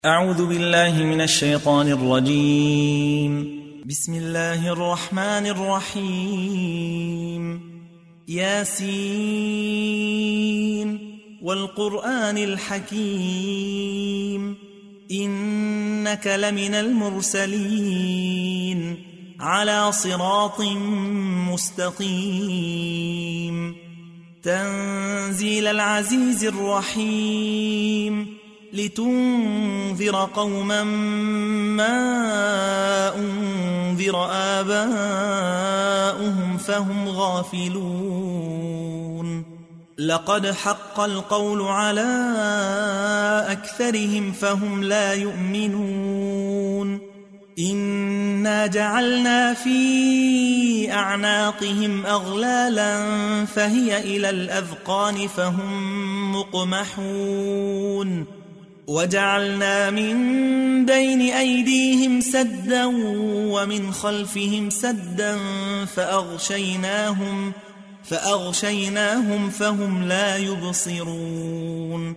أعوذ بالله من الشيطان الرجيم. بسم الله الرحمن الرحيم. ياسين والقرآن الحكيم إنك لمن المرسلين على صراط مستقيم تنزيل العزيز الرحيم لتنذر قوما ما أنذر آباؤهم فهم غافلون لقد حق القول على أكثرهم فهم لا يؤمنون إنا جعلنا في أعناقهم أغلالا فهي إلى الأذقان فهم مقمحون وجعلنا من بين أيديهم سدا ومن خلفهم سدا فأغشيناهم فهم لا يبصرون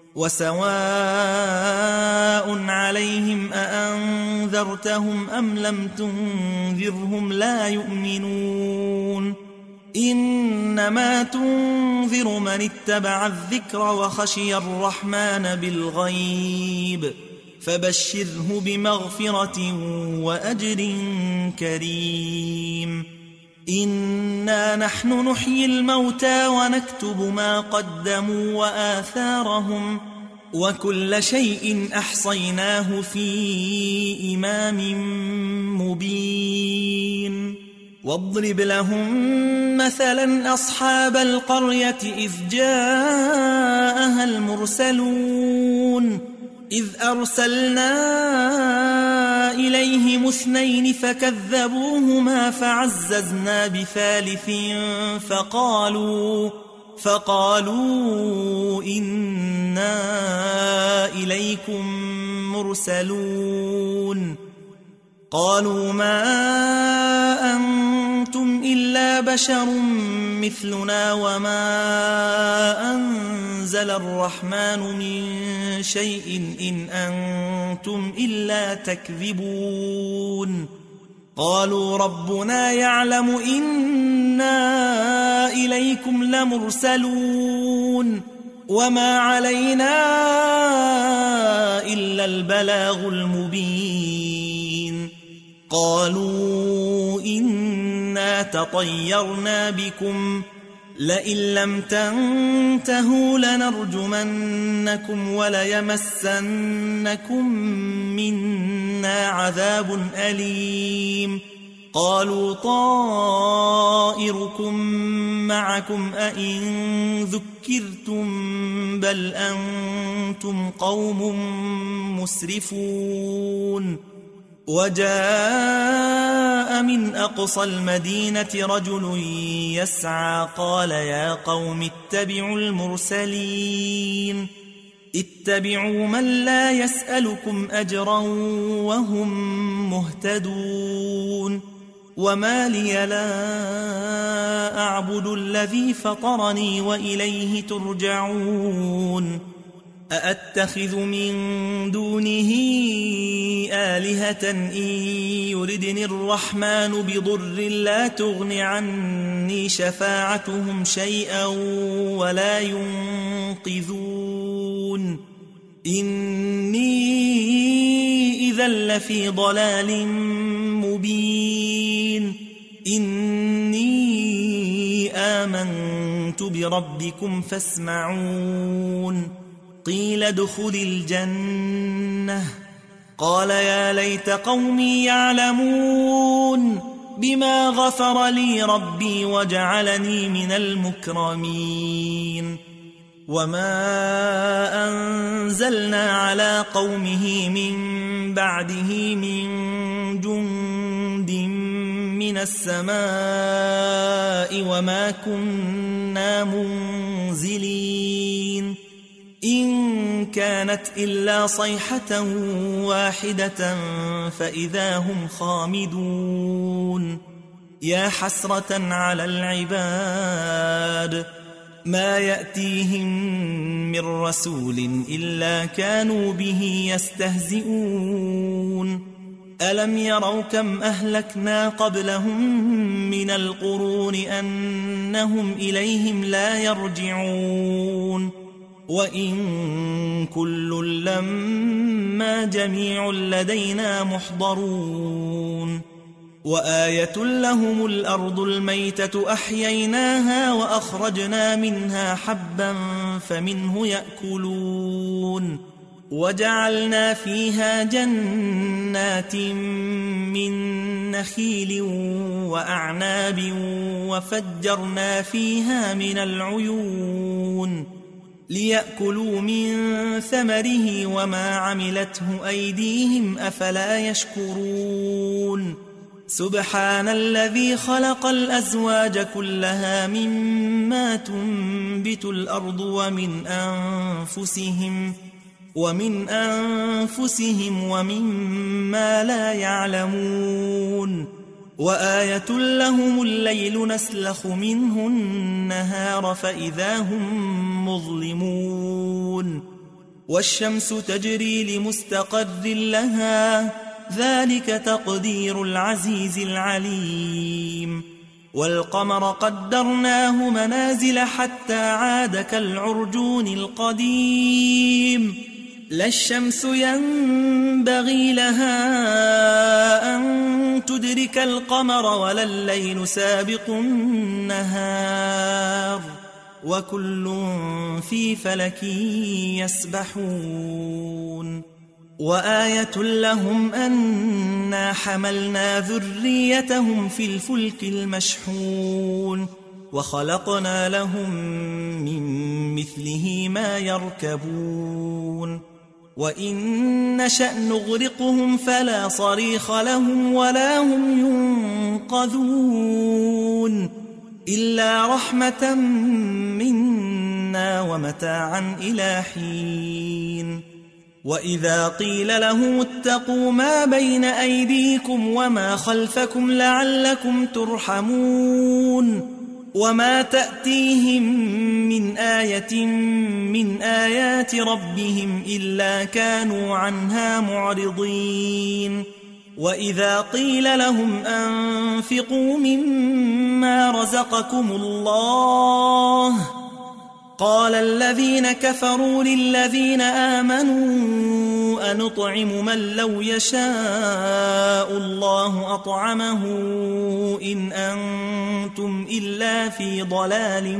وسواء عليهم أأنذرتهم أم لم تنذرهم لا يؤمنون إنما تنذر من اتبع الذكر وخشي الرحمن بالغيب فبشره بمغفرة وأجر كريم إنا نحن نحيي الموتى ونكتب ما قدموا وآثارهم وكل شيء أحصيناه في إمام مبين واضرب لهم مثلا أصحاب القرية إذ جاءها المرسلون إذ أرسلنا إليهم 2 فكذبوهما فعززنا بثالث فقالوا إنا إليكم مرسلون قالوا ما أنتم إلا بشر مثلنا وما أنزل الرحمن من شيء إن أنتم إلا تكذبون قالوا ربنا يعلم إنا إليكم لمرسلون وما علينا إلا البلاغ المبين قالوا إنا تطيرنا بكم لئن لم تنتهوا لنرجمنكم وليمسنكم منا عذاب أليم قالوا طائركم معكم أئن ذكرتم بل أنتم قوم مسرفون وجاء من أقصى المدينة رجل يسعى قال يا قوم اتبعوا المرسلين اتبعوا من لا يسألكم أجرا وهم مهتدون وما لي لا أعبد الذي فطرني وإليه ترجعون أأتخذ من دونه آلهة إن يردني الرحمن بضر لا تغن عني شفاعتهم شيئا ولا ينقذون إني إذا لفي ضلال مبين إني آمنت بربكم فاسمعون قيل ادخل الجنة قال يا ليت قومي يعلمون بما غفر لي ربي وجعلني من المكرمين وما أنزلنا على قومه من بعده من جند من السماء وما كنا منزلين إن كانت إلا صيحة واحدة فإذا هم خامدون يا حسرة على العباد ما يأتيهم من رسول إلا كانوا به يستهزئون ألم يروا كم أهلكنا قبلهم من القرون أنهم إليهم لا يرجعون وإن كل لما جميع لدينا محضرون وآية لهم الأرض الميتة أحييناها وأخرجنا منها حبا فمنه يأكلون وجعلنا فيها جنات من نخيل وأعناب وفجرنا فيها من العيون ليأكلوا من ثمره وما عملته أيديهم أفلا يشكرون سبحان الذي خلق الأزواج كلها مما تنبت الأرض ومن أنفسهم ومما لا يعلمون وآية لهم الليل نسلخ منه النهار فإذا هم مظلمون والشمس تجري لمستقر لها ذلك تقدير العزيز العليم والقمر قدرناه منازل حتى عاد كالعرجون القديم لا الشمس ينبغي لها أن تدرك القمر ولا الليل سابق النهار وكل في فلك يسبحون وآية لهم أنا حملنا ذريتهم في الفلك المشحون وخلقنا لهم من مثله ما يركبون وإن نشأ نغرقهم فلا صريخ لهم ولا هم ينقذون إلا رحمة منا ومتاعا إلى حين وإذا قيل لهم اتقوا ما بين أيديكم وما خلفكم لعلكم ترحمون وما تأتيهم من آية من آيات ربهم إلا كانوا عنها معرضين وإذا قيل لهم أنفقوا مما رزقكم الله قال الذين كفروا للذين آمنوا أنطعم من لو يشاء الله أطعمه إن أنتم إلا في ضلال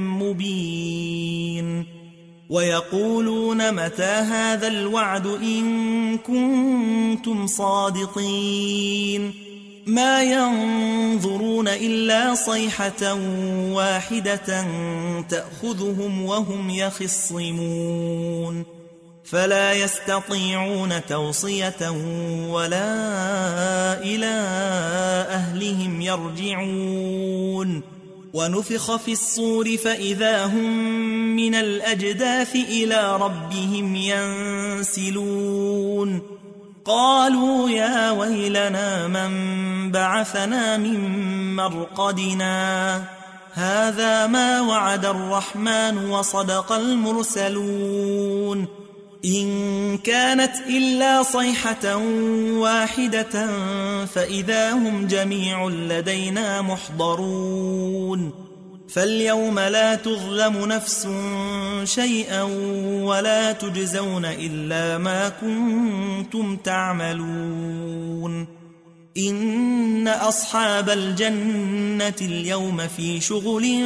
مبين ويقولون متى هذا الوعد إن كنتم صادقين ما ينظرون إلا صيحة واحدة تأخذهم وهم يخصمون فلا يستطيعون توصية ولا إلى أهلهم يرجعون ونفخ في الصور فإذا هم من الأجداث إلى ربهم ينسلون قالوا يا ويلنا من بعثنا من مرقدنا هذا ما وعد الرحمن وصدق المرسلون إن كانت إلا صيحة واحدة فإذا هم جميع لدينا محضرون فاليوم لا تظلم نفس شيئا ولا تجزون إلا ما كنتم تعملون إن أصحاب الجنة اليوم في شغل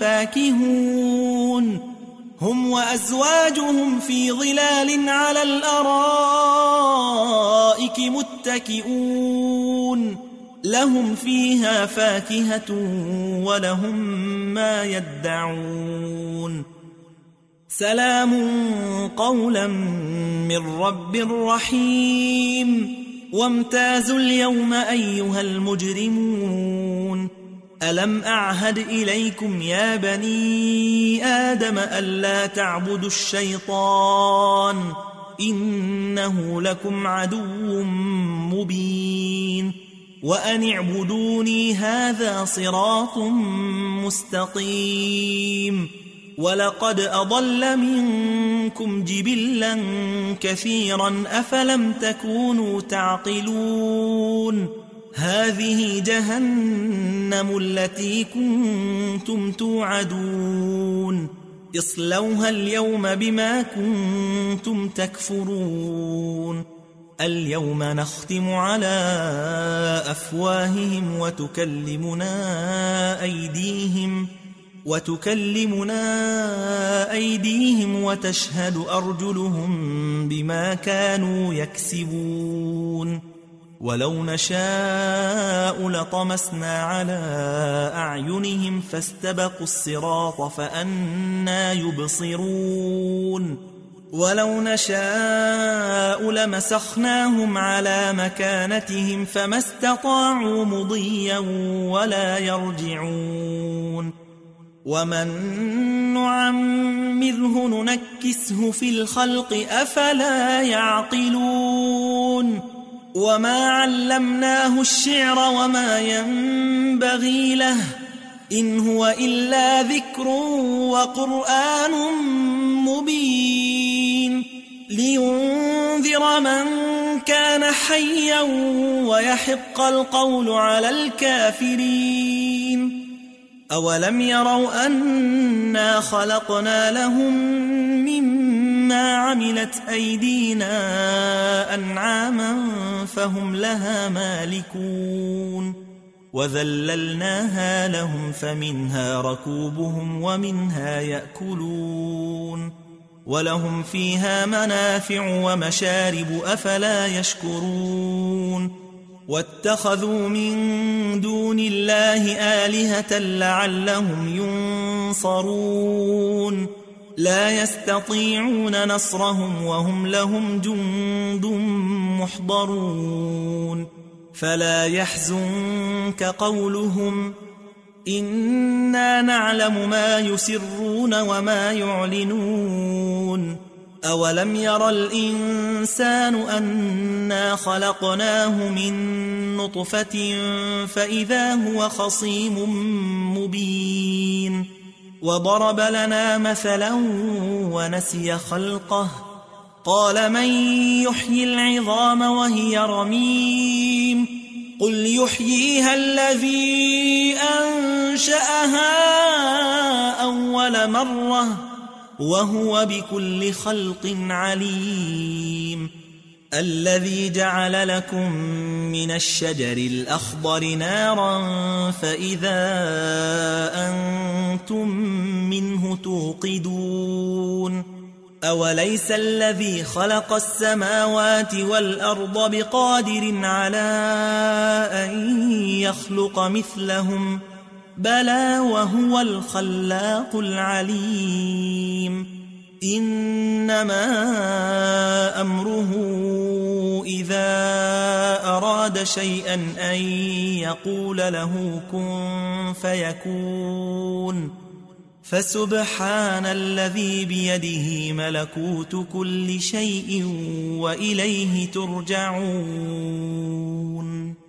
فاكهون هم وأزواجهم في ظلال على الأرائك متكئون لهم فيها فاكهة ولهم ما يدعون سلام قولا من رب رحيم وامتازوا اليوم أيها المجرمون ألم أعهد إليكم يا بني آدم ألا تعبدوا الشيطان إنه لكم عدو مبين وأن اعبدوني هذا صراط مستقيم ولقد أضل منكم جبلا كثيرا أفلم تكونوا تعقلون هذه جهنم التي كنتم توعدون اصلوها اليوم بما كنتم تكفرون اليوم نختم على أفواههم وتكلمنا أيديهم وتشهد أرجلهم بما كانوا يكسبون ولو نشاء لطمسنا على أعينهم فاستبقوا الصراط فأنى يبصرون ولو نشاء لمسخناهم على مكانتهم فما استطاعوا مضيا ولا يرجعون ومن نعمره ننكسه في الخلق أفلا يعقلون وما علمناه الشعر وما ينبغي له إن هو إلا ذكر وقرآن مبين لينذر من كان حيا ويحق القول على الكافرين أولم يروا أنا خلقنا لهم مما عملت أيدينا أنعاما فهم لها مالكون وذللناها لهم فمنها ركوبهم ومنها يأكلون ولهم فيها منافع ومشارب أفلا يشكرون واتخذوا من دون الله آلهة لعلهم ينصرون لا يستطيعون نصرهم وهم لهم جند محضرون فلا يحزنك قولهم إنا نعلم ما يسرون وما يعلنون أولم ير الإنسان أنا خلقناه من نطفة فإذا هو خصيم مبين وضرب لنا مثلا ونسي خلقه قال من يحيي العظام وهي رميم قل يحييها الذي أنشأها أول مرة وهو بكل خلق عليم الذي جعل لكم من الشجر الأخضر نارا فإذا أنتم منه توقدون أوليس الذي خلق السماوات والأرض بقادر على أن يخلق مثلهم بلى وهو الخلاق العليم إنما أمره إذا أراد شيئا أن يقول له كن فيكون فسبحان الذي بيده ملكوت كل شيء وإليه ترجعون